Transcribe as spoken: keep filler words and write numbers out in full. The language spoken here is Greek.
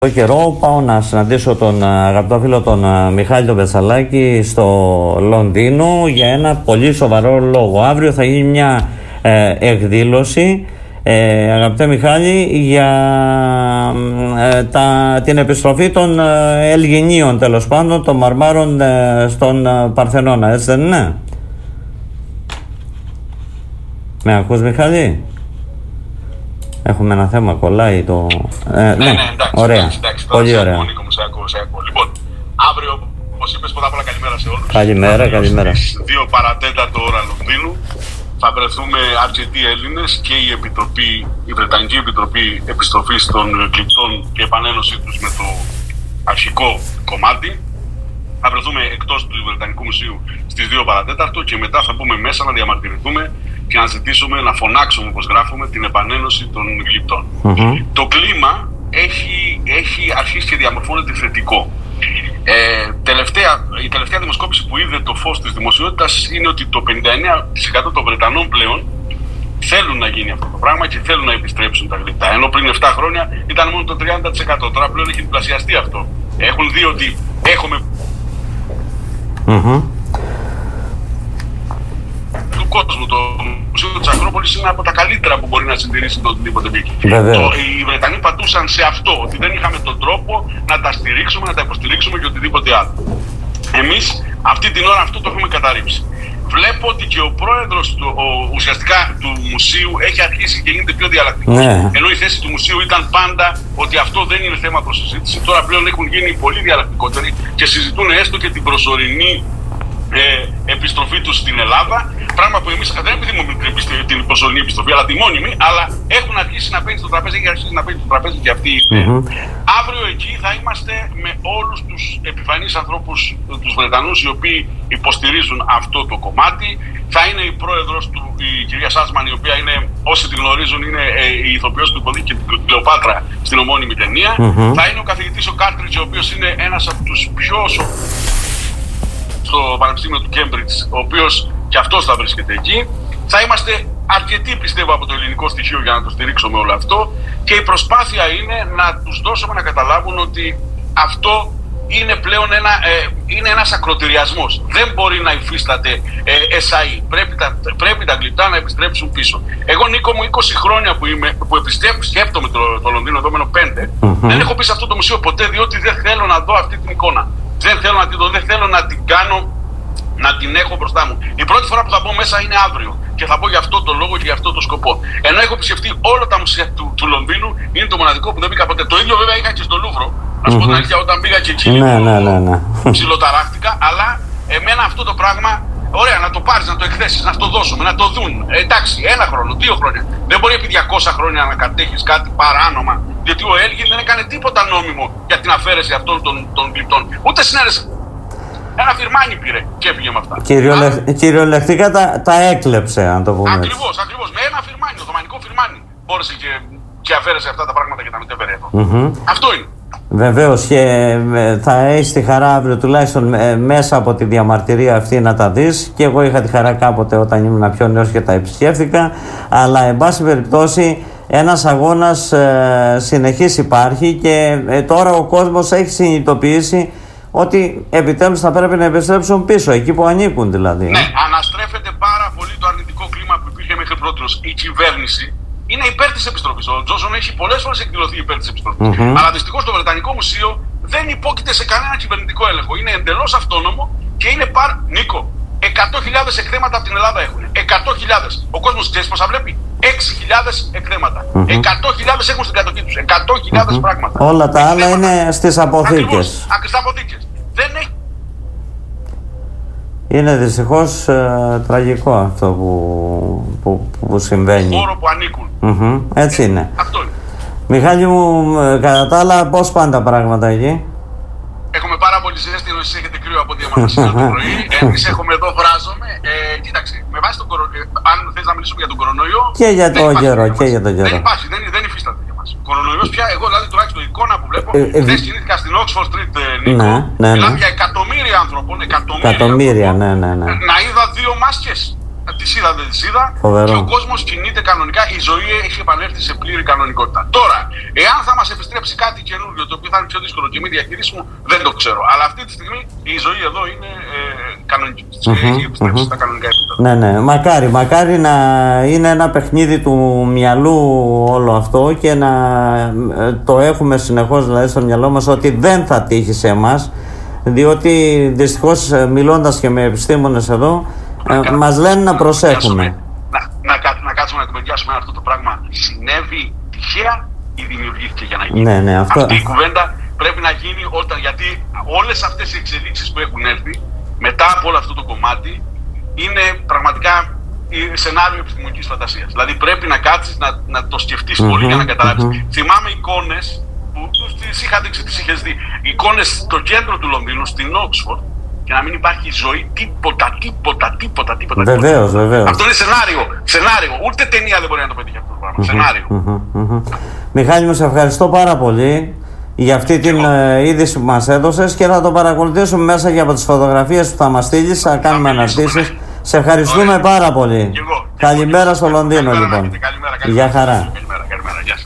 Το καιρό πάω να συναντήσω τον αγαπητό φίλο τον Μιχάλη τον Πετσαλάκη στο Λονδίνο για ένα πολύ σοβαρό λόγο. Αύριο θα γίνει μια ε, εκδήλωση, ε, αγαπητέ Μιχάλη, για ε, τα, την επιστροφή των ε, Ελγινίων, τέλος πάντων, των μαρμάρων ε, στον ε, Παρθενώνα, έτσι δεν είναι? Με ακούς, Μιχάλη? Έχουμε ένα θέμα, κολλάει το... Ε, ναι, ναι, ναι, εντάξει, ωραία, εντάξει, εντάξει, πολύ ωραία. Σε ακούω, σε ακούω. Λοιπόν, αύριο, όπως είπες, πρώτα απ' όλα καλημέρα σε όλους. Καλημέρα, καλημέρα. Στις δύο παρατέταρτο ώρα Λονδίνου θα βρεθούμε αρκετοί Έλληνες και η, Επιτροπή, η Βρετανική Επιτροπή Επιστροφής των Κλειπτών και επανένωσή τους με το αρχικό κομμάτι. Θα βρεθούμε εκτός του Βρετανικού Μουσείου στις δύο παρατέταρτο και μετά θα μπούμε μέσα να διαμαρτυρηθούμε και να ζητήσουμε, να φωνάξουμε, όπως γράφουμε, την επανένωση των γλυπτών. Mm-hmm. Το κλίμα έχει, έχει αρχίσει και διαμορφώνεται θετικό. Ε, τελευταία, η τελευταία δημοσκόπηση που είδε το φως της δημοσιότητας είναι ότι το πενήντα εννέα τοις εκατό των Βρετανών πλέον θέλουν να γίνει αυτό το πράγμα και θέλουν να επιστρέψουν τα γλυπτά. Ενώ πριν επτά χρόνια ήταν μόνο το τριάντα τοις εκατό. Τώρα πλέον έχει διπλασιαστεί αυτό. Έχουν δει ότι έχουμε... Mm-hmm. του κόσμου. Το Μουσείο της Ακρόπολης είναι από τα καλύτερα που μπορεί να συντηρήσει το οτιδήποτε μπήκε. Οι Βρετανοί πατούσαν σε αυτό, ότι δεν είχαμε τον τρόπο να τα στηρίξουμε, να τα υποστηρίξουμε και οτιδήποτε άλλο. Εμείς αυτή την ώρα αυτό το έχουμε καταρρύψει. Βλέπω ότι και ο πρόεδρος του, ο, ουσιαστικά του μουσείου έχει αρχίσει και γίνεται πιο διαλλακτικός. Ναι. Ενώ η θέση του μουσείου ήταν πάντα ότι αυτό δεν είναι θέμα προς συζήτηση. Τώρα πλέον έχουν γίνει πολύ διαλλακτικότεροι και συζητούν έστω και την προσωρινή Ε, επιστροφή τους στην Ελλάδα. Πράγμα που εμείς δεν επιθυμούμε την προσωρινή επιστροφή, αλλά τη μόνιμη. Αλλά έχουν αρχίσει να παίρνει στο τραπέζι, έχει αρχίσει να παίρνει στο τραπέζι και αυτή η ιδέα. Mm-hmm. Αύριο εκεί θα είμαστε με όλους τους επιφανείς ανθρώπους, τους Βρετανούς, οι οποίοι υποστηρίζουν αυτό το κομμάτι. Θα είναι η πρόεδρος του, η κυρία Σάσμαν, η οποία είναι, όσοι την γνωρίζουν, είναι ε, η ηθοποιός του υποδίκη και την Κλεοπάτρα στην ομώνυμη ταινία. Mm-hmm. Θα είναι ο καθηγητής ο Κάρτριτζ, ο οποίος είναι ένας από τους πιο στο Πανεπιστήμιο του Κέμπριτζ, ο οποίος και αυτός θα βρίσκεται εκεί. Θα είμαστε αρκετοί, πιστεύω, από το ελληνικό στοιχείο για να το στηρίξουμε όλο αυτό, και η προσπάθεια είναι να τους δώσουμε να καταλάβουν ότι αυτό είναι πλέον ένα, ε, είναι ένας ακροτηριασμός. Δεν μπορεί να υφίσταται ε, ες άι ι. Πρέπει τα, πρέπει τα γλυπτά να επιστρέψουν πίσω. Εγώ, Νίκο μου, είκοσι χρόνια που, είμαι, που επιστρέφω, σκέπτομαι το, το Λονδίνο, εδώ μένω πέντε, mm-hmm. δεν έχω πει σε αυτό το μουσείο ποτέ, διότι δεν θέλω να δω αυτή την εικόνα. Δεν θέλω να την δω, δεν θέλω να την κάνω, να την έχω μπροστά μου. Η πρώτη φορά που θα μπω μέσα είναι αύριο και θα μπω για αυτό το λόγο και για αυτό το σκοπό. Ενώ έχω επισκεφτεί όλα τα μουσεία του, του Λονδίνου, είναι το μοναδικό που δεν μπήκα ποτέ. Το ίδιο βέβαια είχα και στο Λούβρο. Να σου πω την αλήθεια, όταν πήγα και εκεί ναι, ναι, ναι, ναι. ψιλοταράχτηκα, αλλά εμένα αυτό το πράγμα, ωραία, να το πάρεις, να το εκθέσεις, να το δώσουμε, να το δουν. Ε, εντάξει, ένα χρόνο, δύο χρόνια. Δεν μπορεί επί διακόσια χρόνια να κατέχεις κάτι παράνομα. Γιατί ο Έλγιν δεν έκανε τίποτα νόμιμο για την αφαίρεση αυτών των, των γλυπτών. Ούτε συνέρεσε. Ένα φιρμάνι πήρε και έφυγε με αυτά. Κυριολεχ... Κυριολεκτικά τα, τα έκλεψε, αν το πούμε. Ακριβώς, ακριβώς. Με ένα φιρμάνι, το οθωμανικό φιρμάνι, μπόρεσε και, και αφαίρεσε αυτά τα πράγματα και τα μετέφερε εδώ. Mm-hmm. Αυτό είναι. Βεβαίως, και θα έχεις τη χαρά αύριο τουλάχιστον μέσα από τη διαμαρτυρία αυτή να τα δεις. Και εγώ είχα τη χαρά κάποτε όταν ήμουν πιο νέος και τα επισκέφθηκα. Αλλά εν πάση περιπτώσει, ένας αγώνας ε, συνεχής υπάρχει και ε, τώρα ο κόσμος έχει συνειδητοποιήσει ότι επιτέλους θα πρέπει να επιστρέψουν πίσω, εκεί που ανήκουν δηλαδή. Ναι, αναστρέφεται πάρα πολύ το αρνητικό κλίμα που υπήρχε μέχρι πρώτος. Η κυβέρνηση είναι υπέρ της επιστροφής. Ο Τζόνσον έχει πολλές φορές εκδηλωθεί υπέρ της επιστροφής. Mm-hmm. Αλλά δυστυχώς το Βρετανικό Μουσείο δεν υπόκειται σε κανένα κυβερνητικό έλεγχο. Είναι εντελώς αυτόνομο και είναι πάρα. Νίκο, εκατό χιλιάδες εκθέματα από την Ελλάδα έχουν. εκατό χιλιάδες. Ο κόσμος ξέρεις πόσα βλέπει? έξι χιλιάδες εκθέματα. Mm-hmm. εκατό χιλιάδες έχουν στην κατοχή τους. εκατό χιλιάδες mm-hmm. πράγματα. Όλα τα άλλα είναι στις αποθήκες. Ακριβώς, αποθήκες. Δεν έχει. Είναι δυστυχώς ε, τραγικό αυτό που, που, που συμβαίνει. Χώρο που ανήκουν. Mm-hmm. Έτσι είναι. Ε, αυτό είναι. Μιχάλη μου, κατά τα άλλα, πώς πάνε τα πράγματα εκεί? Έχουμε πάρα πολύ ζέστη, ενώ εσείς έχετε κρύο από διαμαρτυρία το πρωί. Εμείς έχουμε εδώ, βράζομαι. Ε, κοίταξε, με βάση τον κορονοϊό, αν θες να μιλήσουμε για τον κορονοϊό. Και για το καιρό, και για το καιρό. Δεν υπάρχει, δεν, δεν υφίσταται για μας. Ο κορονοϊός πια, εγώ δηλαδή τουλάχιστον η εικόνα που βλέπω, ε, ε, χθες κινήθηκα στην Oxford Street, Νίκο. Ναι, ναι, ναι. Μιλάμε για εκατομμύρια ανθρώπων, εκατομμύρια, εκατομμύρια ναι, ναι, ναι. Να είδα δύο μάσκες. Τις είδα, δεν τις είδα. Φοβερό. Και ο κόσμος κινείται κανονικά. Η ζωή έχει επανέλθει σε πλήρη κανονικότητα. Τώρα, εάν θα μας επιστρέψει κάτι καινούριο, το οποίο θα είναι πιο δύσκολο και μη διαχειρίσιμο, δεν το ξέρω. Αλλά αυτή τη στιγμή η ζωή εδώ είναι ε, κανονική. Mm-hmm, έχει επιστρέψει mm-hmm. στα κανονικά επίπεδα. Ναι, ναι. Μακάρι, μακάρι να είναι ένα παιχνίδι του μυαλού όλο αυτό και να το έχουμε συνεχώς δηλαδή στο μυαλό μας ότι δεν θα τύχει σε εμάς. Διότι δυστυχώς μιλώντας και με επιστήμονες εδώ ε, μας λένε να προσέχουμε. Να, να, να κάτσουμε να κουβεντιάσουμε αυτό το πράγμα. Συνέβη τυχαία ή δημιουργήθηκε για να γίνει? Ναι, ναι, αυτό... Αυτή η κουβέντα πρέπει να γίνει όταν, γιατί όλες αυτές οι εξελίξεις που έχουν έρθει μετά από όλο αυτό το κομμάτι είναι πραγματικά σενάριο επιστημονικής φαντασίας. Δηλαδή πρέπει να κάτσεις να, να το σκεφτείς mm-hmm, πολύ για να καταλάβεις. Mm-hmm. Θυμάμαι εικόνες που τις είχα δείξει, τις είχες δει. Εικόνες στο κέντρο του Λονδίνου, στην Oxford, και να μην υπάρχει ζωή, τίποτα, τίποτα, τίποτα, τίποτα. Βεβαίως, βεβαίως. Αυτό είναι σενάριο, σενάριο. Ούτε ταινία δεν μπορεί να το πετύχει αυτό το πράγμα. Mm-hmm, σενάριο. Mm-hmm, mm-hmm. Μιχάλη μου, σε ευχαριστώ πάρα πολύ για αυτή την ε, είδηση που μας έδωσες και θα το παρακολουθήσουμε μέσα και από τις φωτογραφίες που θα μας στείλεις, θα κάνουμε αναρτήσεις. Ναι. Σε ευχαριστούμε Ωραία. πάρα πολύ. Και εγώ. Καλημέρα στο Λονδίνο, καλημέρα, λοιπόν. Καλημέρα, καλημέρα. Γεια χαρά. Καλημέρα, καλημέρα. Γεια.